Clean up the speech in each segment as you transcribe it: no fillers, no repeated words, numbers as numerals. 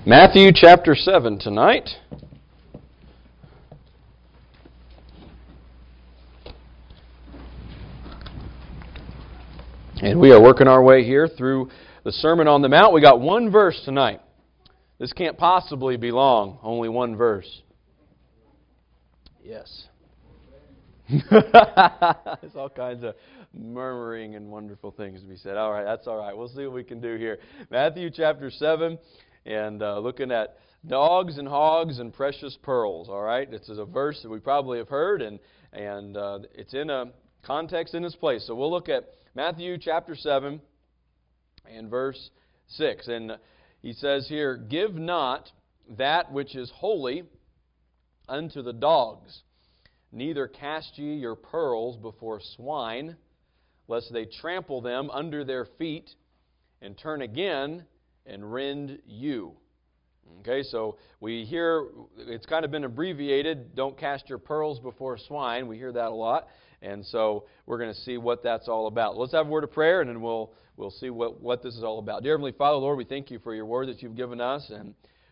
Matthew chapter 7 tonight. And we are working our way here through the Sermon on the Mount. We got one verse tonight. This can't possibly be long, only one verse. Yes. There's all kinds of murmuring and wonderful things to be said. All right, that's all right. We'll see what we can do here. Matthew chapter 7. And looking at dogs and hogs and precious pearls, all right? This is a verse that we probably have heard, and it's in a context in its place. So we'll look at Matthew chapter 7 and verse 6. And he says here, "Give not that which is holy unto the dogs, neither cast ye your pearls before swine, lest they trample them under their feet, and turn again and rend you." Okay, so we hear, it's kind of been abbreviated, don't cast your pearls before swine. We hear that a lot. And so we're going to see what that's all about. Let's have a word of prayer, and then we'll see what this is all about. Dear Heavenly Father, Lord, we thank you for your word that you've given us, and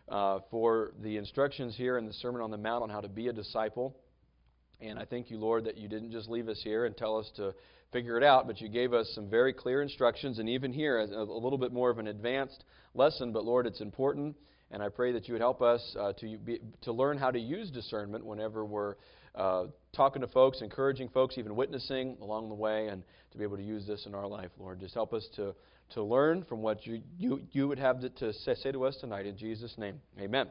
for the instructions here in the Sermon on the Mount on how to be a disciple. And I thank you, Lord, that you didn't just leave us here and tell us to figure it out, but you gave us some very clear instructions, and even here, a little bit more of an advanced lesson. But Lord, it's important, and I pray that you would help us to learn how to use discernment whenever we're talking to folks, encouraging folks, even witnessing along the way, and to be able to use this in our life, Lord. Just help us to learn from what you would have to say to us tonight. In Jesus' name, amen.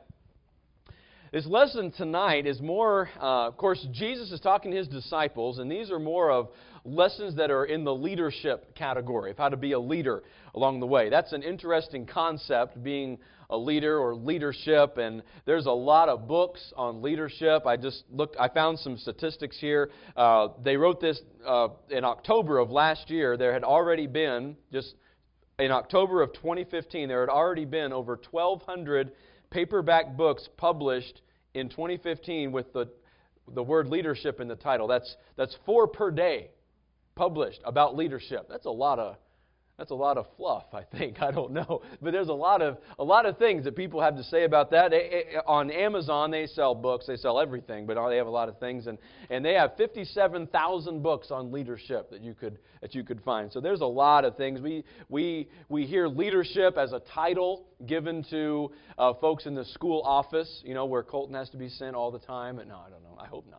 This lesson tonight is more, of course, Jesus is talking to His disciples, and these are more of lessons that are in the leadership category, of how to be a leader along the way. That's an interesting concept, being a leader or leadership, and there's a lot of books on leadership. I found some statistics here. They wrote this in October of last year. There had already been, just in October of 2015, there had already been over 1,200 paperback books published in 2015 with the word leadership in the title. That's 4 per day published about leadership. That's a lot of fluff, I think. I don't know, but there's a lot of things that people have to say about that. On Amazon, they sell books, they sell everything, but they have a lot of things, and they have 57,000 books on leadership that you could find. So there's a lot of things. We hear leadership as a title given to folks in the school office, where Colton has to be sent all the time. No, I don't know. I hope not.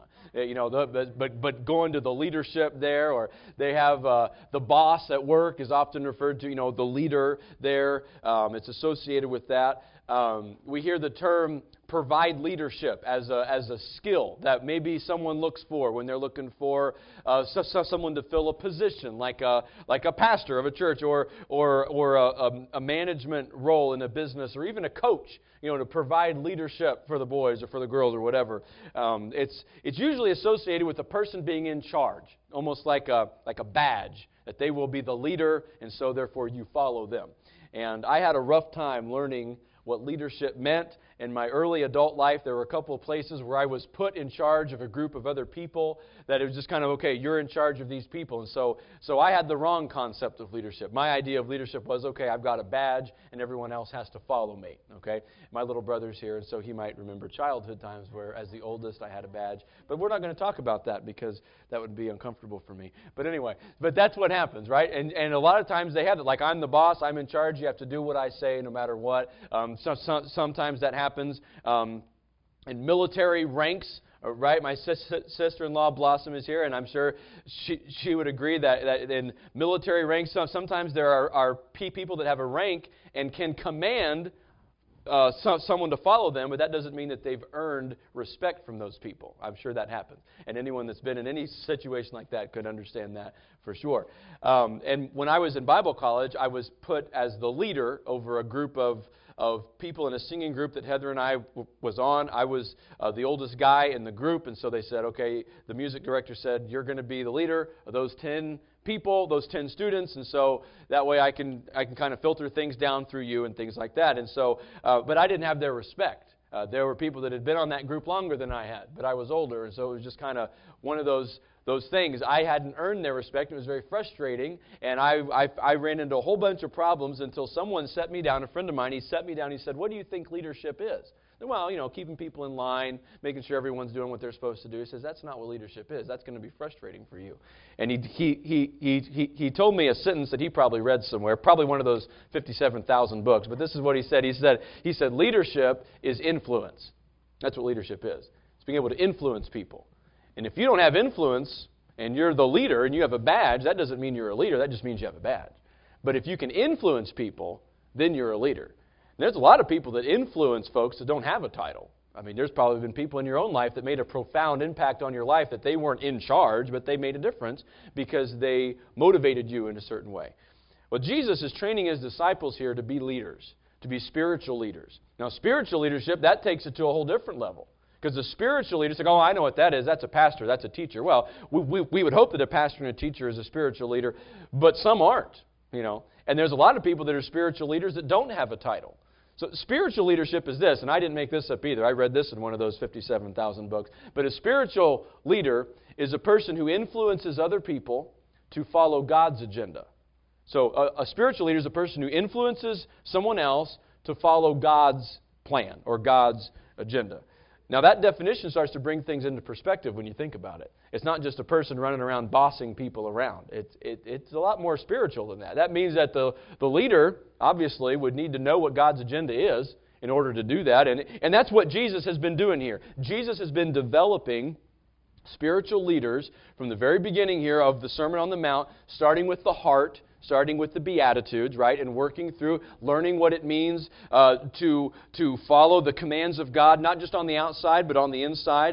But going to the leadership there, or they have the boss at work is often referred to, the leader there. It's associated with that. We hear the term provide leadership as a skill that maybe someone looks for when they're looking for someone to fill a position, like a pastor of a church, or a management role in a business, or even a coach, to provide leadership for the boys or for the girls or whatever. It's usually associated with a person being in charge, almost like a badge, that they will be the leader, and so therefore you follow them. And I had a rough time learning what leadership meant. In my early adult life, there were a couple of places where I was put in charge of a group of other people, that it was just kind of, okay, you're in charge of these people. And so I had the wrong concept of leadership. My idea of leadership was, okay, I've got a badge and everyone else has to follow me. Okay, my little brother's here, and so he might remember childhood times where, as the oldest, I had a badge. But we're not going to talk about that because that would be uncomfortable for me. But anyway, that's what happens, right? And a lot of times they have it, like, I'm the boss, I'm in charge, you have to do what I say no matter what. Sometimes that happens in military ranks, right? My sister-in-law Blossom is here, and I'm sure she would agree that in military ranks, sometimes there are people that have a rank and can command someone to follow them, but that doesn't mean that they've earned respect from those people. I'm sure that happens. And anyone that's been in any situation like that could understand that for sure. And when I was in Bible college, I was put as the leader over a group of people in a singing group that Heather and I was on. I was the oldest guy in the group, and so they said, okay, the music director said, you're going to be the leader of those 10 people, those 10 students, and so that way I can kind of filter things down through you and things like that. And so, but I didn't have their respect. There were people that had been on that group longer than I had, but I was older, and so it was just kind of one of those those things. I hadn't earned their respect. It was very frustrating, and I ran into a whole bunch of problems until someone set me down, a friend of mine, he set me down, he said, what do you think leadership is? Well, keeping people in line, making sure everyone's doing what they're supposed to do. He says, that's not what leadership is. That's going to be frustrating for you. And he told me a sentence that he probably read somewhere, probably one of those 57,000 books, but this is what he said. He said, leadership is influence. That's what leadership is. It's being able to influence people. And if you don't have influence and you're the leader and you have a badge, that doesn't mean you're a leader. That just means you have a badge. But if you can influence people, then you're a leader. There's a lot of people that influence folks that don't have a title. I mean, there's probably been people in your own life that made a profound impact on your life that they weren't in charge, but they made a difference because they motivated you in a certain way. Well, Jesus is training His disciples here to be leaders, to be spiritual leaders. Now, spiritual leadership, that takes it to a whole different level. Because the spiritual leaders say, oh, I know what that is. That's a pastor. That's a teacher. Well, we would hope that a pastor and a teacher is a spiritual leader, but some aren't, And there's a lot of people that are spiritual leaders that don't have a title. So spiritual leadership is this, and I didn't make this up either. I read this in one of those 57,000 books. But a spiritual leader is a person who influences other people to follow God's agenda. So a spiritual leader is a person who influences someone else to follow God's plan or God's agenda. Now that definition starts to bring things into perspective when you think about it. It's not just a person running around bossing people around. It's a lot more spiritual than that. That means that the leader, obviously, would need to know what God's agenda is in order to do that. And that's what Jesus has been doing here. Jesus has been developing spiritual leaders from the very beginning here of the Sermon on the Mount, starting with the heart, starting with the Beatitudes, right, and working through learning what it means to follow the commands of God, not just on the outside, but on the inside,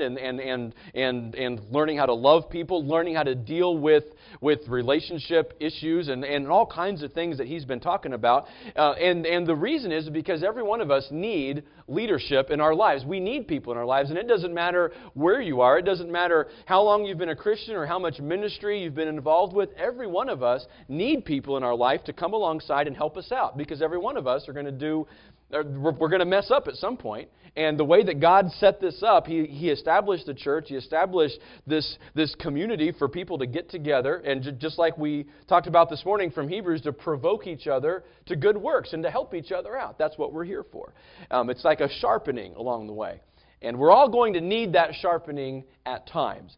and learning how to love people, learning how to deal with relationship issues, and all kinds of things that He's been talking about. And the reason is because every one of us need leadership in our lives. We need people in our lives, and it doesn't matter where you are. It doesn't matter how long you've been a Christian or how much ministry you've been involved with. Every one of us need people in our life to come alongside and help us out, because every one of us are going to we're going to mess up at some point. And the way that God set this up, He established the church, He established this community for people to get together, and just like we talked about this morning from Hebrews, to provoke each other to good works and to help each other out. That's what we're here for. It's like a sharpening along the way. And we're all going to need that sharpening at times.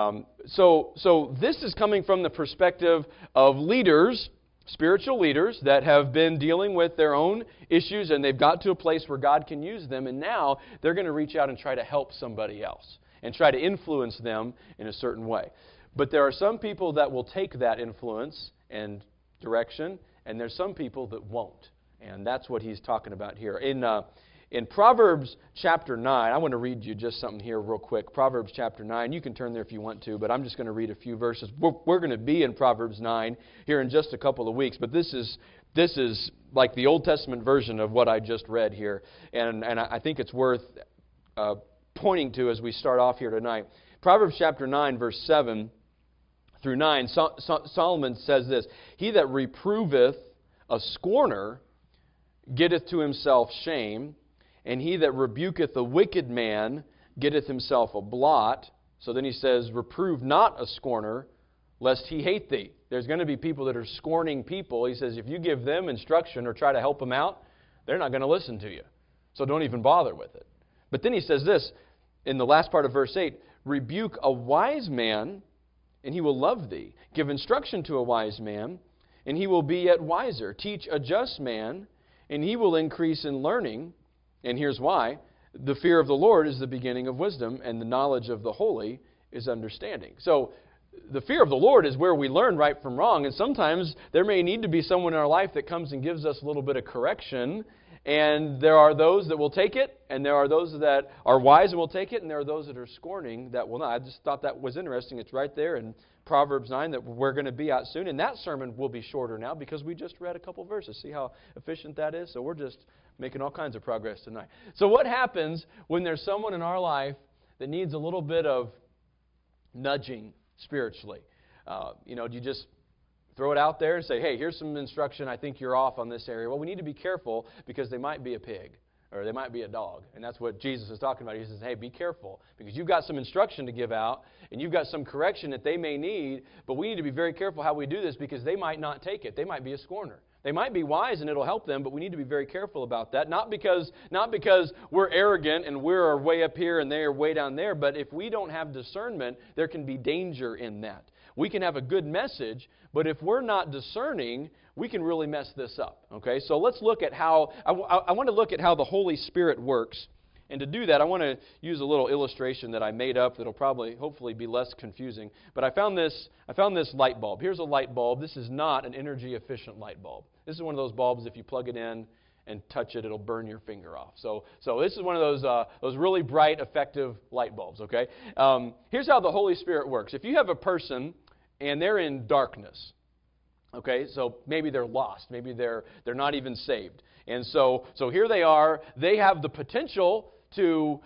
So this is coming from the perspective of leaders, spiritual leaders that have been dealing with their own issues, and they've got to a place where God can use them, and now they're going to reach out and try to help somebody else and try to influence them in a certain way. But there are some people that will take that influence and direction, and there's some people that won't. And that's what he's talking about here. In Proverbs chapter 9, I want to read you just something here real quick. Proverbs chapter 9, you can turn there if you want to, but I'm just going to read a few verses. We're going to be in Proverbs 9 here in just a couple of weeks, but this is like the Old Testament version of what I just read here, and I think it's worth pointing to as we start off here tonight. Proverbs chapter 9, verse 7 through 9, Solomon says this: "He that reproveth a scorner getteth to himself shame, and he that rebuketh a wicked man getteth himself a blot." So then he says, "Reprove not a scorner, lest he hate thee." There's going to be people that are scorning people. He says, if you give them instruction or try to help them out, they're not going to listen to you. So don't even bother with it. But then he says this, in the last part of verse 8, "Rebuke a wise man, and he will love thee. Give instruction to a wise man, and he will be yet wiser. Teach a just man, and he will increase in learning." And here's why: "The fear of the Lord is the beginning of wisdom, and the knowledge of the holy is understanding." So the fear of the Lord is where we learn right from wrong. And sometimes there may need to be someone in our life that comes and gives us a little bit of correction. And there are those that will take it, and there are those that are wise and will take it, and there are those that are scorning that will not. I just thought that was interesting. It's right there in Proverbs 9 that we're going to be at soon. And that sermon will be shorter now because we just read a couple verses. See how efficient that is? So we're just making all kinds of progress tonight. So what happens when there's someone in our life that needs a little bit of nudging spiritually? Do you just throw it out there and say, hey, here's some instruction, I think you're off on this area? Well, we need to be careful because they might be a pig, or they might be a dog. And that's what Jesus is talking about. He says, hey, be careful, because you've got some instruction to give out, and you've got some correction that they may need, but we need to be very careful how we do this, because they might not take it. They might be a scorner. They might be wise and it'll help them, but we need to be very careful about that. Not because we're arrogant and we're way up here and they're way down there, but if we don't have discernment, there can be danger in that. We can have a good message, but if we're not discerning, we can really mess this up. Okay, so let's look at how, I want to look at how the Holy Spirit works. And to do that, I want to use a little illustration that I made up that'll probably, hopefully, be less confusing. But I found this light bulb. Here's a light bulb. This is not an energy-efficient light bulb. This is one of those bulbs, if you plug it in and touch it, it'll burn your finger off. So this is one of those really bright, effective light bulbs, okay? Here's how the Holy Spirit works. If you have a person and they're in darkness, okay, so maybe they're lost. Maybe they're not even saved. And so here they are. They have the potential to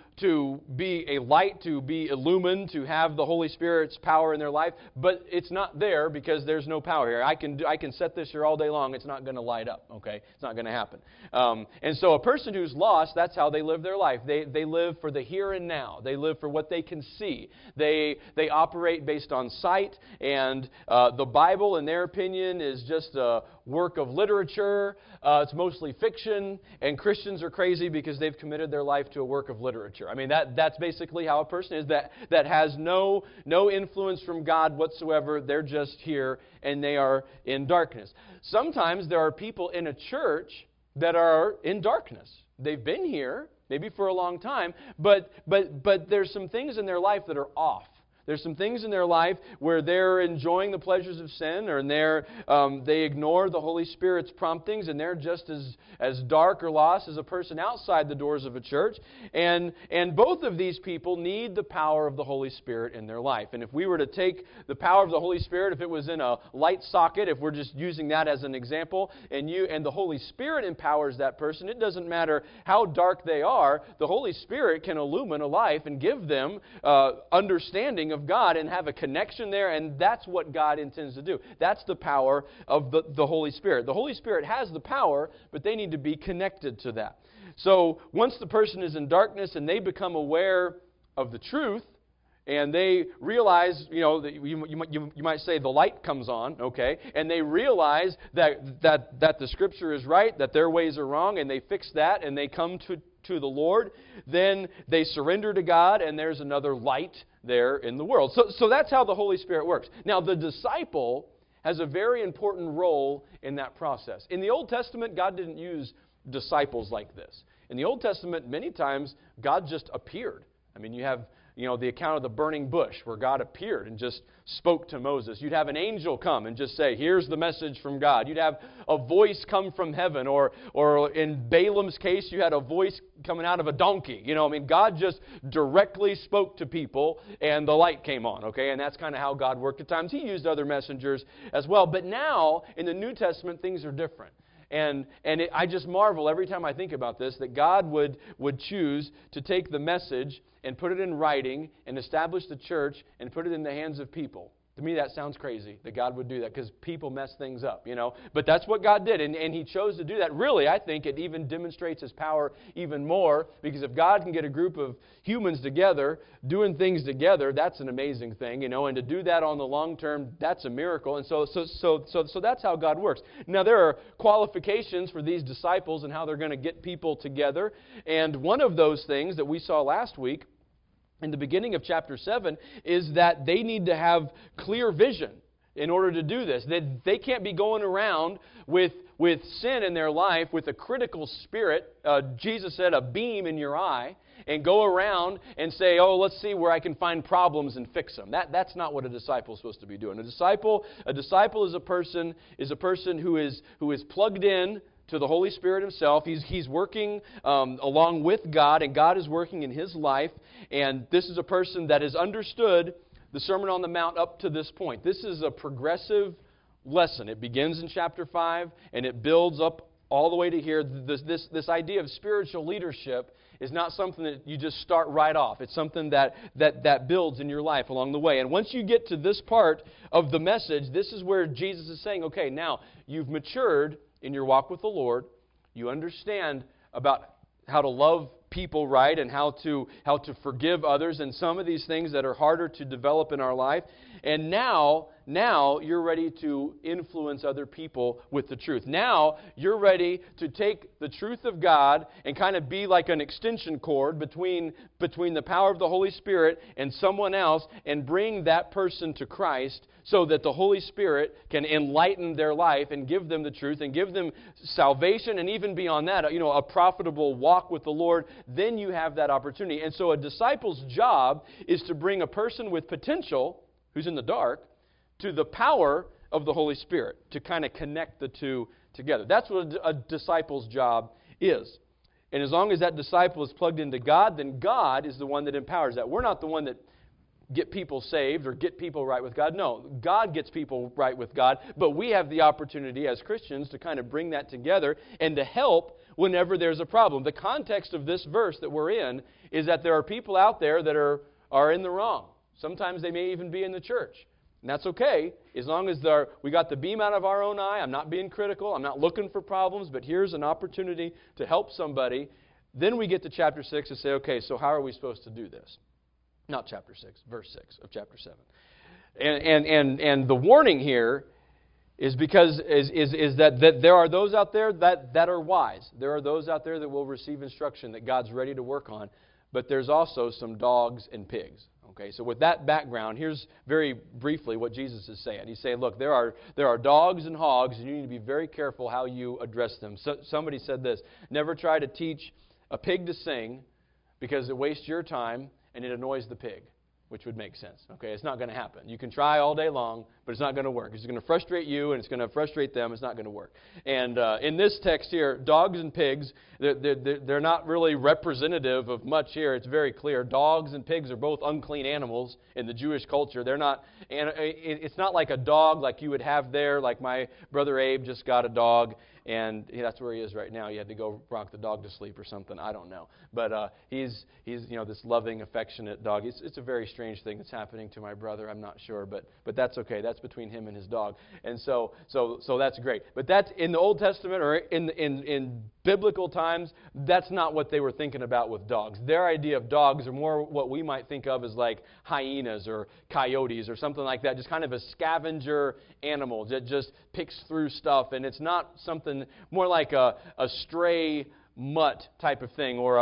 be a light, to be illumined, to have the Holy Spirit's power in their life, but it's not there because there's no power here. I can set this here all day long. It's not going to light up, okay? It's not going to happen. And so a person who's lost, that's how they live their life. They live for the here and now. They live for what they can see. They operate based on sight, and the Bible, in their opinion, is just a work of literature. It's mostly fiction, and Christians are crazy because they've committed their life to a work of literature. I mean, that's basically how a person is that has no influence from God whatsoever. They're just here, and they are in darkness. Sometimes there are people in a church that are in darkness. They've been here, maybe for a long time, but there's some things in their life that are off. There's some things in their life where they're enjoying the pleasures of sin, or they ignore the Holy Spirit's promptings, and they're just as dark or lost as a person outside the doors of a church. And both of these people need the power of the Holy Spirit in their life. And if we were to take the power of the Holy Spirit, if it was in a light socket, if we're just using that as an example, and the Holy Spirit empowers that person, it doesn't matter how dark they are, the Holy Spirit can illumine a life and give them understanding of God and have a connection there, and that's what God intends to do. That's the power of the Holy Spirit. The Holy Spirit has the power, but they need to be connected to that. So once the person is in darkness and they become aware of the truth, and they realize, that you might say the light comes on, okay, and they realize that the Scripture is right, that their ways are wrong, and they fix that, and they come to the Lord, then they surrender to God, and there's another light there in the world. So that's how the Holy Spirit works. Now, the disciple has a very important role in that process. In the Old Testament, God didn't use disciples like this. In the Old Testament, many times, God just appeared. I mean, you have the account of the burning bush where God appeared and just spoke to Moses. You'd have an angel come and just say, here's the message from God. You'd have a voice come from heaven, or in Balaam's case, you had a voice coming out of a donkey. God just directly spoke to people and the light came on, okay? And that's kind of how God worked at times. He used other messengers as well. But now, in the New Testament, things are different. I just marvel every time I think about this, that God would choose to take the message and put it in writing and establish the church and put it in the hands of people. To me, that sounds crazy that God would do that, because people mess things up, But that's what God did, and He chose to do that. Really, I think it even demonstrates His power even more, because if God can get a group of humans together, doing things together, that's an amazing thing, And to do that on the long term, that's a miracle. And so that's how God works. Now, there are qualifications for these disciples and how they're going to get people together. And one of those things that we saw last week, in the beginning of chapter 7, is that they need to have clear vision in order to do this. They can't be going around with sin in their life, with a critical spirit, Jesus said, a beam in your eye, and go around and say, let's see where I can find problems and fix them. That's not what a disciple is supposed to be doing. A disciple is a person who is plugged in to the Holy Spirit Himself. He's working along with God, and God is working in his life. And this is a person that has understood the Sermon on the Mount up to this point. This is a progressive lesson. It begins in chapter 5, and it builds up all the way to here. This idea of spiritual leadership is not something that you just start right off. It's something that builds in your life along the way. And once you get to this part of the message, this is where Jesus is saying, okay, now you've matured in your walk with the Lord. You understand about love people right and how to forgive others, and some of these things that are harder to develop in our life. And now you're ready to influence other people with the truth. Now you're ready to take the truth of God and kind of be like an extension cord between the power of the Holy Spirit and someone else, and bring that person to Christ so that the Holy Spirit can enlighten their life and give them the truth and give them salvation, and even beyond that, a profitable walk with the Lord. Then you have that opportunity. And so a disciple's job is to bring a person with potential who's in the dark to the power of the Holy Spirit, to kind of connect the two together. That's what a disciple's job is. And as long as that disciple is plugged into God, then God is the one that empowers that. We're not the one that get people saved or get people right with God. No, God gets people right with God, but we have the opportunity as Christians to kind of bring that together and to help whenever there's a problem. The context of this verse that we're in is that there are people out there that are in the wrong. Sometimes they may even be in the church. And that's okay, as long as we got the beam out of our own eye. I'm not being critical. I'm not looking for problems, but here's an opportunity to help somebody. Then we get to chapter 6 and say, okay, so how are we supposed to do this? Not chapter 6, verse 6 of chapter 7. And the warning here is because is that there are those out there that are wise. There are those out there that will receive instruction that God's ready to work on. But there's also some dogs and pigs. Okay, so with that background, here's very briefly what Jesus is saying. He's saying, look, there are dogs and hogs, and you need to be very careful how you address them. So, somebody said this: never try to teach a pig to sing, because it wastes your time and it annoys the pig, which would make sense. Okay, it's not going to happen. You can try all day long, but it's not going to work. It's going to frustrate you, and it's going to frustrate them. It's not going to work. And in this text here, dogs and pigs, they're not really representative of much here. It's very clear. Dogs and pigs are both unclean animals in the Jewish culture. They're not. And it's not like a dog like you would have there. Like my brother Abe just got a dog, and that's where he is right now. He had to go rock the dog to sleep or something. I don't know. But he's this loving, affectionate dog. It's a very strange thing that's happening to my brother. I'm not sure, but that's okay. That's between him and his dog. And so that's great. But that's in the Old Testament, or in biblical times, that's not what they were thinking about with dogs. Their idea of dogs are more what we might think of as like hyenas or coyotes or something like that. Just kind of a scavenger animal that just picks through stuff, and it's not something more like a stray mutt type of thing, or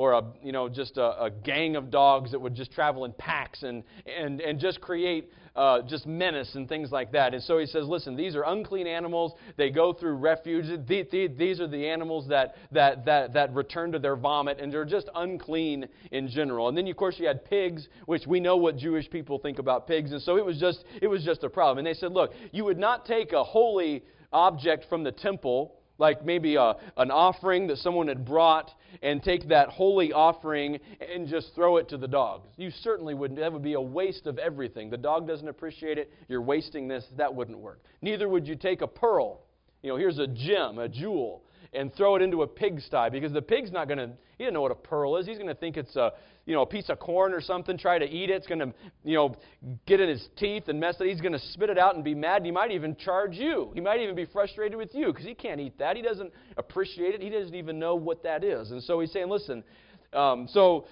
just a gang of dogs that would just travel in packs and just create just menace and things like that. And so he says, listen, these are unclean animals. They go through refuge. These are the animals that return to their vomit, and they're just unclean in general. And then, of course, you had pigs, which we know what Jewish people think about pigs, and so it was just a problem. And they said, look, you would not take a holy object from the temple, like maybe an offering that someone had brought, and take that holy offering and just throw it to the dogs. You certainly wouldn't. That would be a waste of everything. The dog doesn't appreciate it. You're wasting this. That wouldn't work. Neither would you take a pearl. Here's a gem, a jewel, and throw it into a pigsty, because the pig's not going to, he doesn't know what a pearl is. He's going to think it's a piece of corn or something, try to eat it. It's going to, get in his teeth and mess it. He's going to spit it out and be mad. He might even charge you. He might even be frustrated with you because he can't eat that. He doesn't appreciate it. He doesn't even know what that is. And so he's saying, listen, so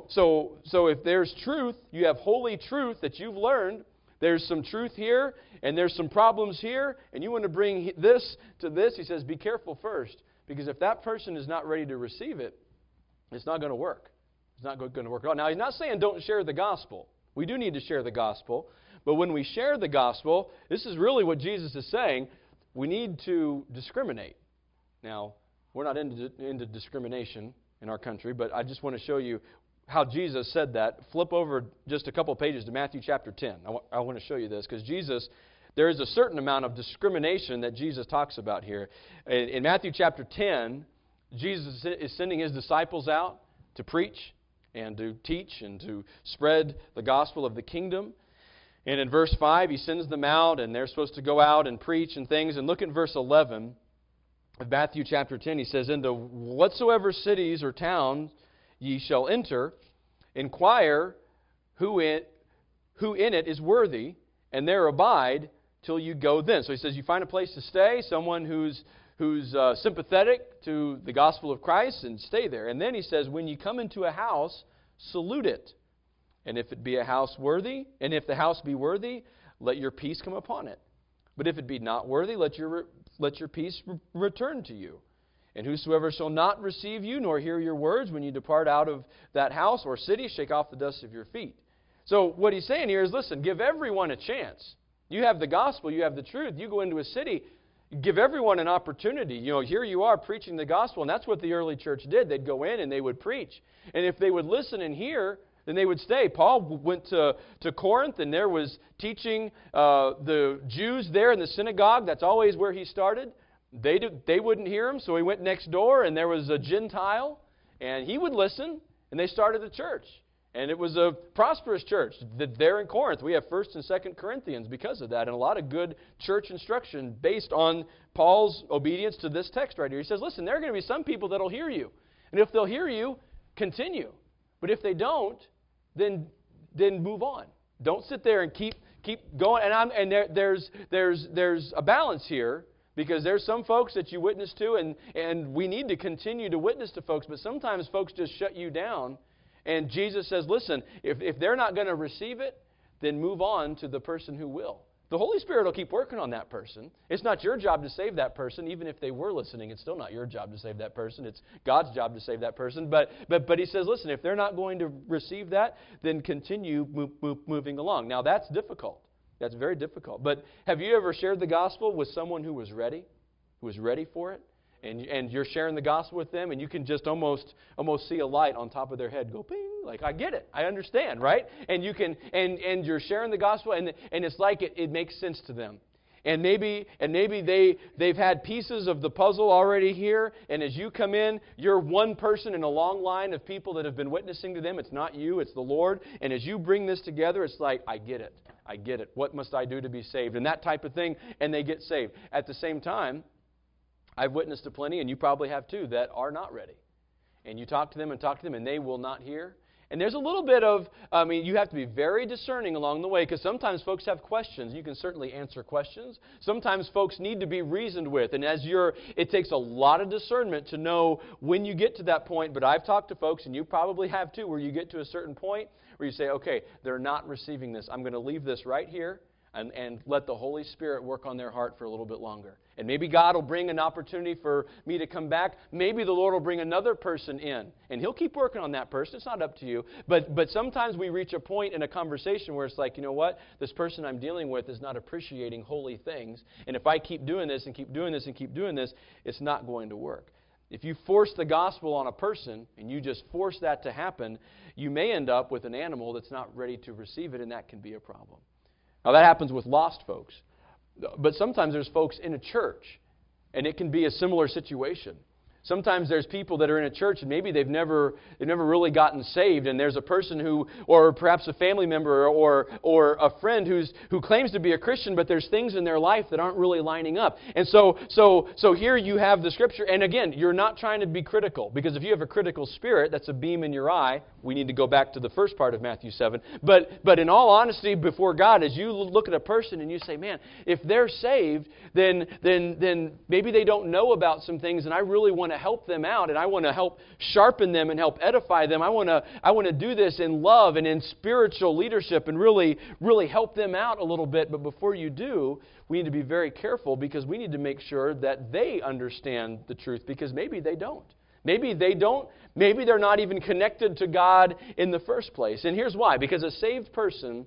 if there's truth, you have holy truth that you've learned. There's some truth here, and there's some problems here, and you want to bring this to this. He says, be careful first, because if that person is not ready to receive it, it's not going to work. It's not going to work out. Now, he's not saying don't share the gospel. We do need to share the gospel. But when we share the gospel, this is really what Jesus is saying. We need to discriminate. Now, we're not into discrimination in our country, but I just want to show you how Jesus said that. Flip over just a couple pages to Matthew chapter 10. I want to show you this, because there is a certain amount of discrimination that Jesus talks about here. In Matthew chapter 10, Jesus is sending his disciples out to preach and to teach and to spread the gospel of the kingdom. And in verse 5, he sends them out, and they're supposed to go out and preach and things. And look at verse 11 of Matthew chapter 10. He says, into whatsoever cities or towns ye shall enter, inquire who in it is worthy, and there abide till you go then. So he says, you find a place to stay, someone who's who's sympathetic to the gospel of Christ, and stay there. And then he says, when you come into a house, salute it. And if it be a house worthy, and if the house be worthy, let your peace come upon it. But if it be not worthy, let your peace return to you. And whosoever shall not receive you, nor hear your words, when you depart out of that house or city, shake off the dust of your feet. So what he's saying here is, listen, give everyone a chance. You have the gospel, you have the truth. You go into a city, give everyone an opportunity. Here you are preaching the gospel, and that's what the early church did. They'd go in and they would preach. And if they would listen and hear, then they would stay. Paul went to Corinth, and there was teaching the Jews there in the synagogue. That's always where he started. They wouldn't hear him, so he went next door, and there was a Gentile, and he would listen, and they started a church. And it was a prosperous church. There in Corinth, we have 1st and 2nd Corinthians because of that, and a lot of good church instruction based on Paul's obedience to this text right here. He says, listen, there are going to be some people that will hear you. And if they'll hear you, continue. But if they don't, then move on. Don't sit there and keep going. And there's a balance here, because there's some folks that you witness to, and we need to continue to witness to folks, but sometimes folks just shut you down. And Jesus says, listen, if they're not going to receive it, then move on to the person who will. The Holy Spirit will keep working on that person. It's not your job to save that person. Even if they were listening, it's still not your job to save that person. It's God's job to save that person. But he says, listen, if they're not going to receive that, then continue moving along. Now, that's difficult. That's very difficult. But have you ever shared the gospel with someone who was ready for it? And you're sharing the gospel with them, and you can just almost see a light on top of their head go ping, like, I get it, I understand, right? And you can and you're sharing the gospel, and it's like it makes sense to them. And maybe they've had pieces of the puzzle already here, and as you come in, you're one person in a long line of people that have been witnessing to them. It's not you, it's the Lord. And as you bring this together, it's like, I get it. What must I do to be saved? And that type of thing, and they get saved. At the same time, I've witnessed to plenty, and you probably have too, that are not ready. And you talk to them, and they will not hear. And there's a little bit of, you have to be very discerning along the way, because sometimes folks have questions. You can certainly answer questions. Sometimes folks need to be reasoned with. And it takes a lot of discernment to know when you get to that point. But I've talked to folks, and you probably have too, where you get to a certain point where you say, okay, they're not receiving this. I'm going to leave this right here. And let the Holy Spirit work on their heart for a little bit longer. And maybe God will bring an opportunity for me to come back. Maybe the Lord will bring another person in. And He'll keep working on that person. It's not up to you. But sometimes we reach a point in a conversation where it's like, you know what? This person I'm dealing with is not appreciating holy things. And if I keep doing this and keep doing this and keep doing this, it's not going to work. If you force the gospel on a person and you just force that to happen, you may end up with an animal that's not ready to receive it, and that can be a problem. Now, that happens with lost folks. But sometimes there's folks in a church, and it can be a similar situation. Sometimes there's people that are in a church, and maybe they've never really gotten saved, and there's a person who, or perhaps a family member or a friend who claims to be a Christian, but there's things in their life that aren't really lining up. And so here you have the Scripture, and again, you're not trying to be critical, because if you have a critical spirit, that's a beam in your eye. We need to go back to the first part of Matthew 7. But in all honesty, before God, as you look at a person and you say, man, if they're saved, then maybe they don't know about some things, and I really want to help them out, and I want to help sharpen them and help edify them. I want to do this in love and in spiritual leadership and really help them out a little bit. But before you do, we need to be very careful, because we need to make sure that they understand the truth, because maybe they don't. Maybe they're not even connected to God in the first place. And here's why. Because a saved person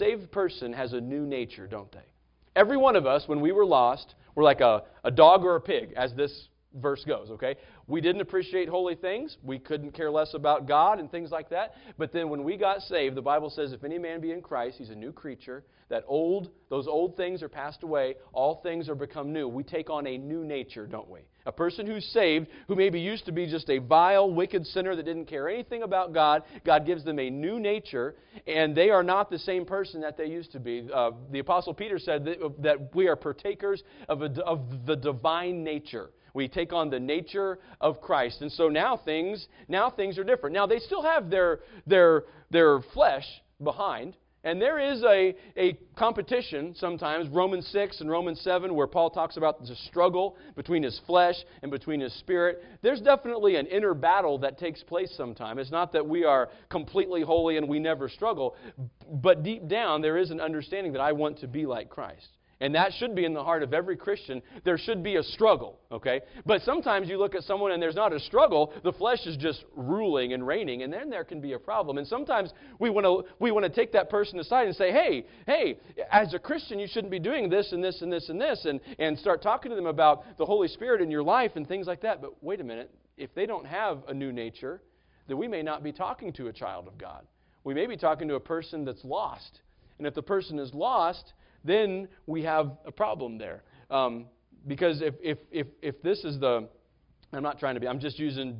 has a new nature, don't they? Every one of us, when we were lost, we're like a dog or a pig, as this verse goes, okay? We didn't appreciate holy things. We couldn't care less about God and things like that. But then when we got saved, the Bible says, if any man be in Christ, he's a new creature. Those old things are passed away. All things are become new. We take on a new nature, don't we? A person who's saved, who maybe used to be just a vile, wicked sinner that didn't care anything about God, God gives them a new nature, and they are not the same person that they used to be. The Apostle Peter said that we are partakers of the divine nature. We take on the nature of Christ. And so now things are different. Now they still have their flesh behind, And there is a competition sometimes, Romans 6 and Romans 7, where Paul talks about the struggle between his flesh and between his spirit. There's definitely an inner battle that takes place sometimes. It's not that we are completely holy and we never struggle, but deep down there is an understanding that I want to be like Christ. And that should be in the heart of every Christian. There should be a struggle, okay? But sometimes you look at someone and there's not a struggle. The flesh is just ruling and reigning, and then there can be a problem. And sometimes we want to take that person aside and say, hey, as a Christian, you shouldn't be doing this and this and this and this, and start talking to them about the Holy Spirit in your life and things like that. But wait a minute. If they don't have a new nature, then we may not be talking to a child of God. We may be talking to a person that's lost. And if the person is lost, then we have a problem there. Because if this is the, I'm just using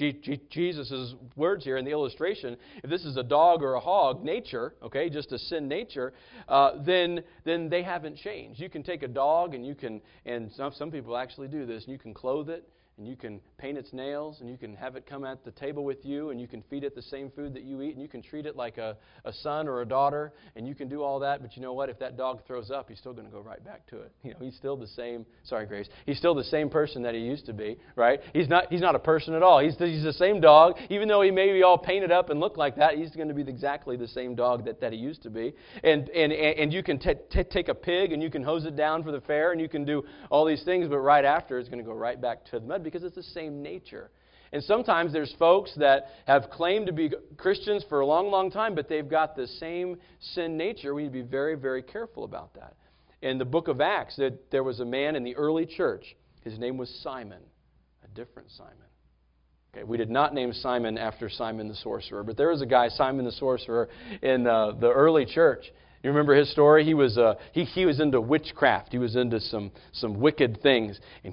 Jesus' words here in the illustration. If this is a dog or a hog nature, okay, just a sin nature, then they haven't changed. You can take a dog and some people actually do this, and you can clothe it, and you can paint its nails, and you can have it come at the table with you, and you can feed it the same food that you eat, and you can treat it like a son or a daughter, and you can do all that. But you know what? If that dog throws up, he's still going to go right back to it. You know, he's still the same. Sorry, Grace. He's still the same person that he used to be, right? He's not a person at all. He's the same dog. Even though he may be all painted up and look like that, he's going to be exactly the same dog that he used to be. And you can take a pig and you can hose it down for the fair, and you can do all these things, but right after it's going to go right back to the mud, because it's the same nature. And sometimes there's folks that have claimed to be Christians for a long, long time, but they've got the same sin nature. We need to be very, very careful about that. In the book of Acts, there was a man in the early church. His name was Simon, a different Simon. Okay, we did not name Simon after Simon the sorcerer, but there was a guy, Simon the sorcerer, in the early church. You remember his story? He was into witchcraft. He was into some wicked things, and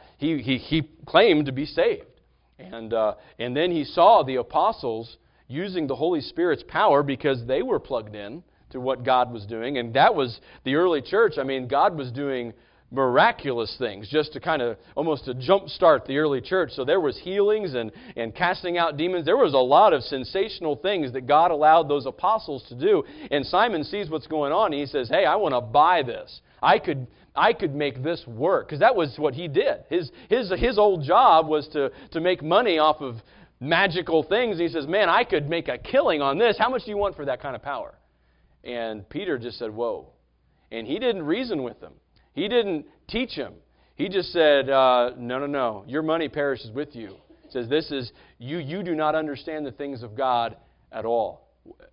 he claimed to be saved. And then he saw the apostles using the Holy Spirit's power because they were plugged in to what God was doing, and that was the early church. I mean, God was doing miraculous things just to kind of almost to jumpstart the early church. So there was healings and casting out demons. There was a lot of sensational things that God allowed those apostles to do. And Simon sees what's going on, and he says, hey, I want to buy this. I could make this work, because that was what he did. His old job was to make money off of magical things. He says, man, I could make a killing on this. How much do you want for that kind of power? And Peter just said, whoa. And he didn't reason with them. He didn't teach him. He just said, no. Your money perishes with you. He says, you do not understand the things of God at all.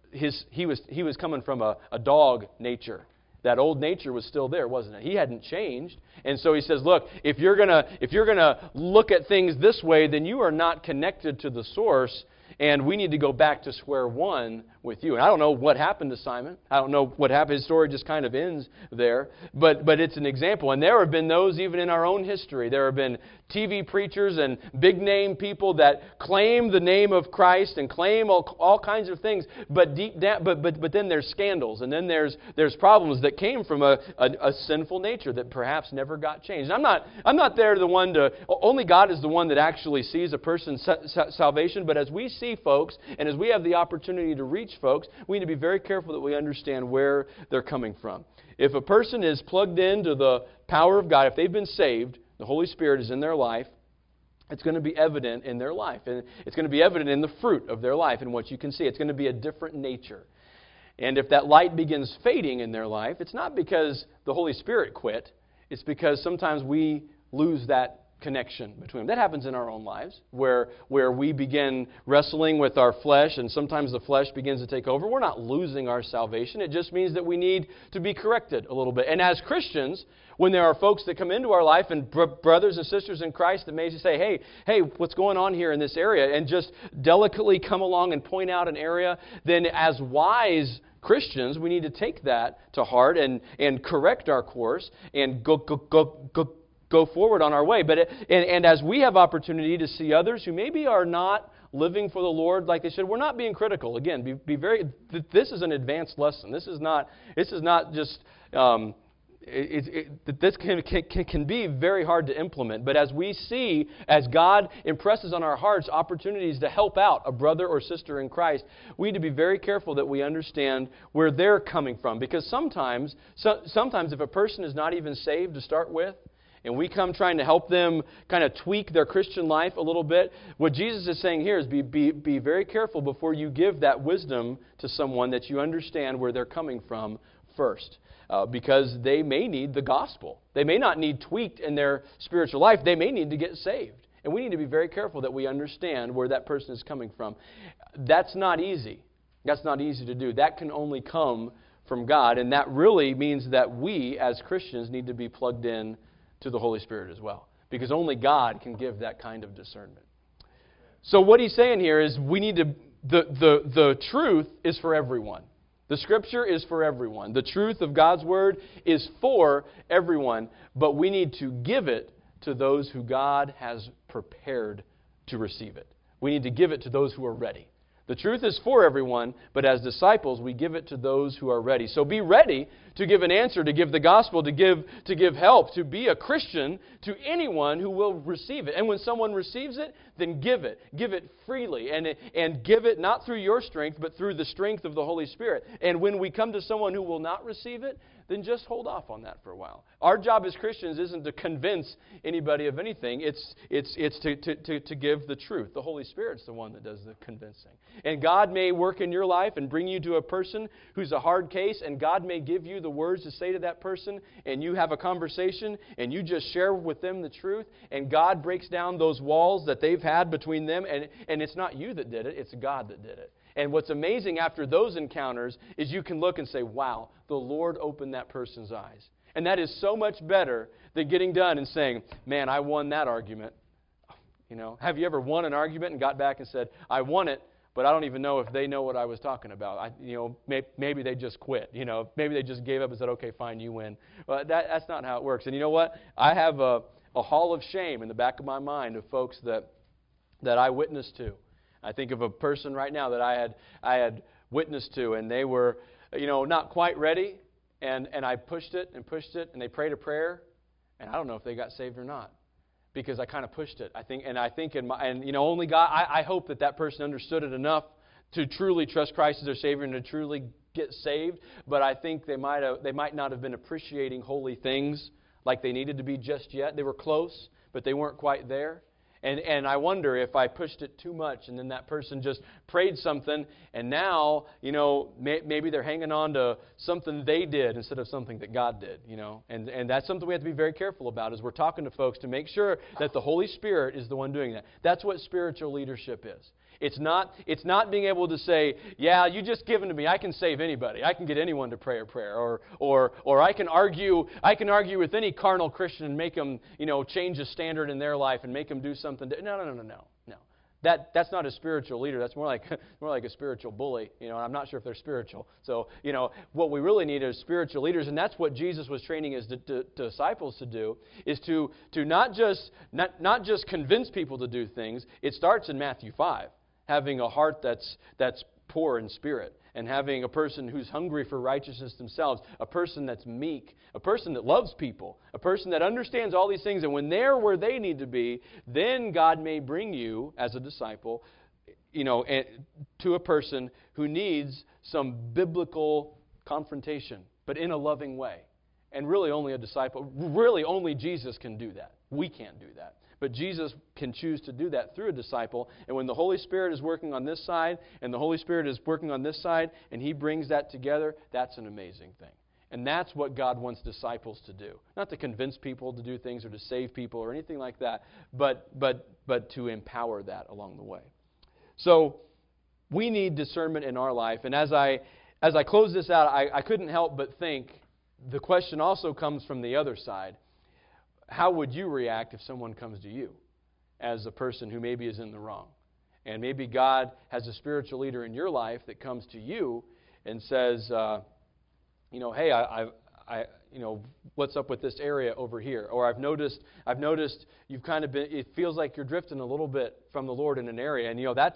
He was coming from a dog nature. That old nature was still there, wasn't it? He hadn't changed. And so he says, look, if you're gonna look at things this way, then you are not connected to the source, and we need to go back to square one with you. And I don't know what happened to Simon. I don't know what happened. His story just kind of ends there. But it's an example. And there have been those even in our own history. There have been TV preachers and big-name people that claim the name of Christ and claim all kinds of things. But deep down, but then there's scandals. And then there's problems that came from a sinful nature that perhaps never got changed. I'm not there the one to... Only God is the one that actually sees a person's salvation. But as we see folks, and as we have the opportunity to reach folks, we need to be very careful that we understand where they're coming from. If a person is plugged into the power of God, if they've been saved, the Holy Spirit is in their life, it's going to be evident in their life. And it's going to be evident in the fruit of their life and what you can see. It's going to be a different nature. And if that light begins fading in their life, it's not because the Holy Spirit quit. It's because sometimes we lose that connection between them. That happens in our own lives, where we begin wrestling with our flesh, and sometimes the flesh begins to take over. We're not losing our salvation. It just means that we need to be corrected a little bit. And as Christians, when there are folks that come into our life, and brothers and sisters in Christ that may say, hey, what's going on here in this area, and just delicately come along and point out an area, then as wise Christians, we need to take that to heart and correct our course and go forward on our way. But and as we have opportunity to see others who maybe are not living for the Lord like they should, we're not being critical. Again, be very. This is an advanced lesson. This is not just this can be very hard to implement. But as we see, as God impresses on our hearts opportunities to help out a brother or sister in Christ, we need to be very careful that we understand where they're coming from. Because sometimes if a person is not even saved to start with, and we come trying to help them kind of tweak their Christian life a little bit, what Jesus is saying here is be very careful before you give that wisdom to someone that you understand where they're coming from first. Because they may need the gospel. They may not need tweaked in their spiritual life. They may need to get saved. And we need to be very careful that we understand where that person is coming from. That's not easy. That's not easy to do. That can only come from God. And that really means that we, as Christians, need to be plugged in to the Holy Spirit as well. Because only God can give that kind of discernment. So what he's saying here is we need to, the truth is for everyone. The Scripture is for everyone. The truth of God's Word is for everyone. But we need to give it to those who God has prepared to receive it. We need to give it to those who are ready. The truth is for everyone, but as disciples, we give it to those who are ready. So be ready to give an answer, to give the gospel, to give help, to be a Christian to anyone who will receive it. And when someone receives it, then give it. Give it freely. And give it not through your strength, but through the strength of the Holy Spirit. And when we come to someone who will not receive it, then just hold off on that for a while. Our job as Christians isn't to convince anybody of anything. It's to give the truth. The Holy Spirit's the one that does the convincing. And God may work in your life and bring you to a person who's a hard case, and God may give you the words to say to that person, and you have a conversation, and you just share with them the truth, and God breaks down those walls that they've had between them, and it's not you that did it, it's God that did it. And what's amazing after those encounters is you can look and say, wow, the Lord opened that person's eyes. And that is so much better than getting done and saying, man, I won that argument. You know, have you ever won an argument and got back and said, I won it, but I don't even know if they know what I was talking about. Maybe they just quit. Maybe they just gave up and said, okay, fine, you win. But that's not how it works. And you know what? I have a hall of shame in the back of my mind of folks that I witnessed to. I think of a person right now that I had witnessed to, and they were, not quite ready, and I pushed it, and they prayed a prayer, and I don't know if they got saved or not, because I kind of pushed it. I think only God. I hope that person understood it enough to truly trust Christ as their Savior and to truly get saved. But I think they might not have been appreciating holy things like they needed to be just yet. They were close, but they weren't quite there. And I wonder if I pushed it too much and then that person just prayed something and now, maybe they're hanging on to something they did instead of something that God did, And that's something we have to be very careful about as we're talking to folks to make sure that the Holy Spirit is the one doing that. That's what spiritual leadership is. It's not being able to say, yeah, you just give them to me. I can save anybody. I can get anyone to pray a prayer. Or I can argue with any carnal Christian and make them, change a standard in their life and make them do something. No. That's not a spiritual leader. That's more like a spiritual bully. And I'm not sure if they're spiritual. So, what we really need is spiritual leaders, and that's what Jesus was training his disciples to do, is to not just convince people to do things. It starts in Matthew 5. Having a heart that's poor in spirit, and having a person who's hungry for righteousness themselves, a person that's meek, a person that loves people, a person that understands all these things, and when they're where they need to be, then God may bring you as a disciple, to a person who needs some biblical confrontation, but in a loving way. And really only Jesus can do that. We can't do that. But Jesus can choose to do that through a disciple. And when the Holy Spirit is working on this side, and the Holy Spirit is working on this side, and He brings that together, that's an amazing thing. And that's what God wants disciples to do. Not to convince people to do things or to save people or anything like that, but to empower that along the way. So we need discernment in our life. And as I close this out, I couldn't help but think the question also comes from the other side. How would you react if someone comes to you as a person who maybe is in the wrong? And maybe God has a spiritual leader in your life that comes to you and says, hey, I what's up with this area over here? Or I've noticed you've kind of been, it feels like you're drifting a little bit from the Lord in an area. And,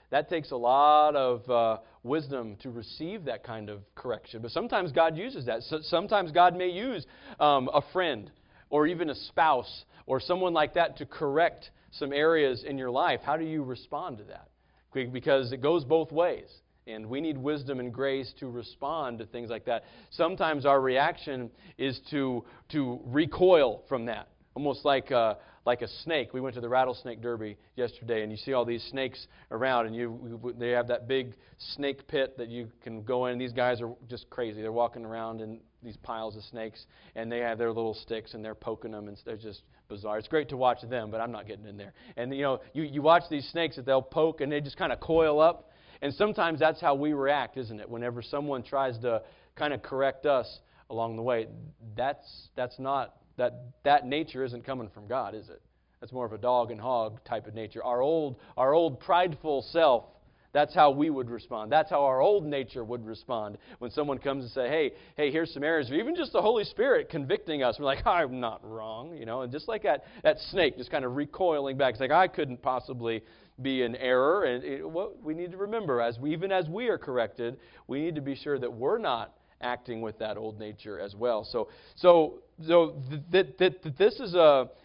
That takes a lot of wisdom to receive that kind of correction. But sometimes God uses that. So sometimes God may use a friend or even a spouse or someone like that to correct some areas in your life. How do you respond to that? Because it goes both ways. And we need wisdom and grace to respond to things like that. Sometimes our reaction is to recoil from that. Almost like a snake. We went to the rattlesnake derby yesterday, and you see all these snakes around, and they have that big snake pit that you can go in. These guys are just crazy. They're walking around in these piles of snakes, and they have their little sticks, and they're poking them, and they're just bizarre. It's great to watch them, but I'm not getting in there. And you watch these snakes that they'll poke, and they just kind of coil up. And sometimes that's how we react, isn't it? Whenever someone tries to kind of correct us along the way, that's not that nature isn't coming from God, is it? That's more of a dog and hog type of nature. Our old prideful self, that's how we would respond. That's how our old nature would respond when someone comes and say, hey, here's some areas, or even just the Holy Spirit convicting us. We're like, I'm not wrong, and just like that snake just kind of recoiling back. It's like, I couldn't possibly be in error. And what we need to remember, even as we are corrected, we need to be sure that we're not acting with that old nature as well. So this is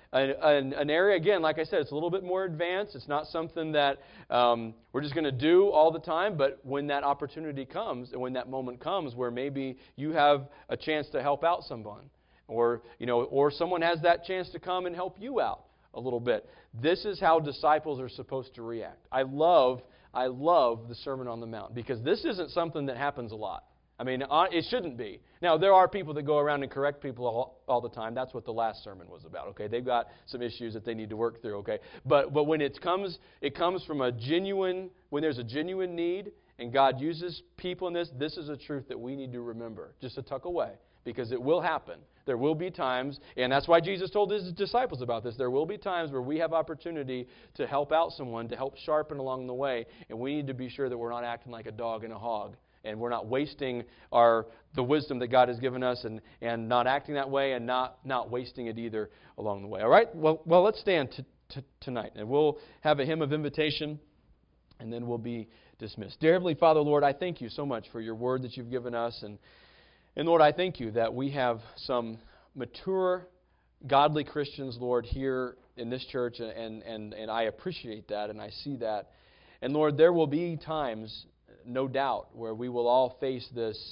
an area, again, like I said, it's a little bit more advanced. It's not something that we're just going to do all the time, but when that opportunity comes and when that moment comes where maybe you have a chance to help out someone, or someone has that chance to come and help you out a little bit. This is how disciples are supposed to react. I love the Sermon on the Mount because this isn't something that happens a lot. I mean, it shouldn't be. Now, there are people that go around and correct people all the time. That's what the last sermon was about, okay? They've got some issues that they need to work through, okay? But when it comes from when there's a genuine need and God uses people in this is a truth that we need to remember, just to tuck away, because it will happen. There will be times, and that's why Jesus told His disciples about this, there will be times where we have opportunity to help out someone, to help sharpen along the way, and we need to be sure that we're not acting like a dog and a hog. And we're not wasting the wisdom that God has given us and not acting that way and not wasting it either along the way. All right? Well, let's stand tonight. And we'll have a hymn of invitation, and then we'll be dismissed. Dear Heavenly Father, Lord, I thank You so much for Your word that You've given us. And Lord, I thank You that we have some mature, godly Christians, Lord, here in this church. And I appreciate that, and I see that. And Lord, there will be times, no doubt, where we will all face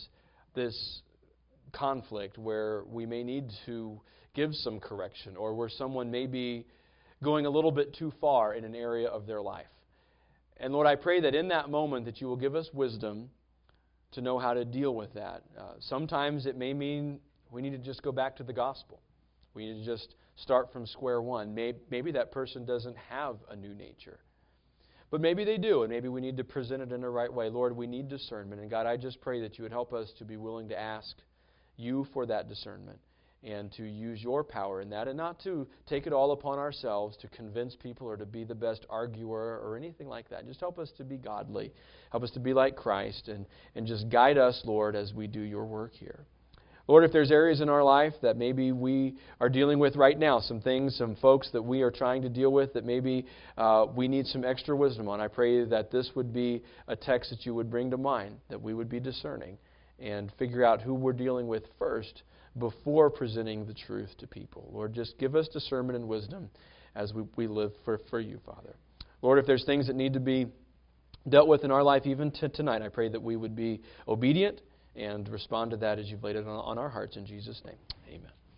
this conflict, where we may need to give some correction, or where someone may be going a little bit too far in an area of their life. And Lord, I pray that in that moment that You will give us wisdom to know how to deal with that. Sometimes it may mean we need to just go back to the gospel. We need to just start from square one. Maybe that person doesn't have a new nature. But maybe they do, and maybe we need to present it in the right way. Lord, we need discernment. And God, I just pray that You would help us to be willing to ask You for that discernment and to use Your power in that, and not to take it all upon ourselves to convince people or to be the best arguer or anything like that. Just help us to be godly. Help us to be like Christ, and just guide us, Lord, as we do Your work here. Lord, if there's areas in our life that maybe we are dealing with right now, some things, some folks that we are trying to deal with that maybe we need some extra wisdom on, I pray that this would be a text that You would bring to mind, that we would be discerning and figure out who we're dealing with first before presenting the truth to people. Lord, just give us discernment and wisdom as we live for You, Father. Lord, if there's things that need to be dealt with in our life even tonight, I pray that we would be obedient and respond to that as You've laid it on our hearts. In Jesus' name, amen.